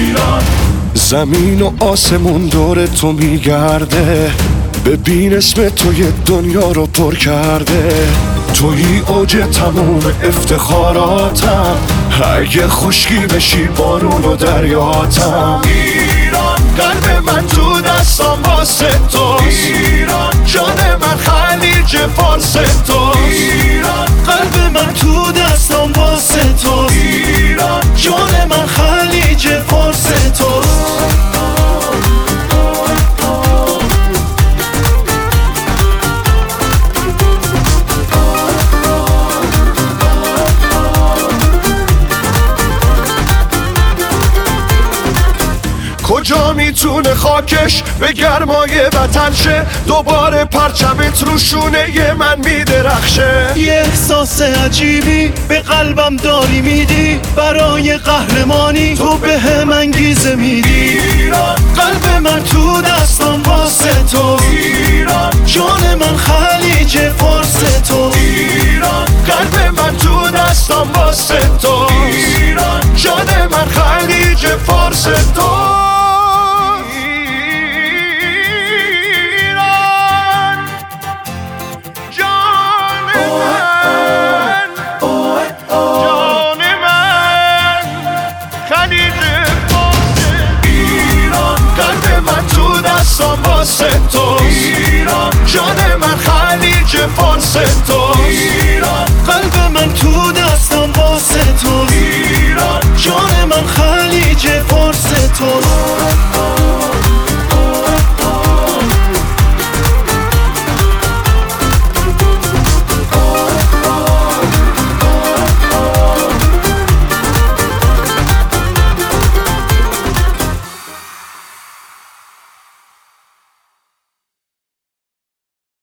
ایران. زمین و آسمون دور تو میگرده، ببین اسم تو یه دنیا رو پر کرده. تویی اوج تموم افتخاراتم، اگه خشکی بشی بارون و دریاتم. ایران قلب من تو دستم واسه توست، ایران جان من خلیج فارس توست. ایران قلب من تو دستم واسه توست، ایران جان من خلیج فارس توست. کجا میتونه خاکش به گرمای وطن شه، دوباره پرچمت رو شونه من میدرخشه. یه احساس عجیبی به قلبم داری میدی، برای قهرمانی تو به هم انگیزه میدی. ایران قلب من تو دستم واسه تو، ایران جان من خلیج فارس تو. ایران قلب من تو دستم واسه تو، ایران جان من خلیج فارس تو. واسه تو، ایران جان من خلیج فارس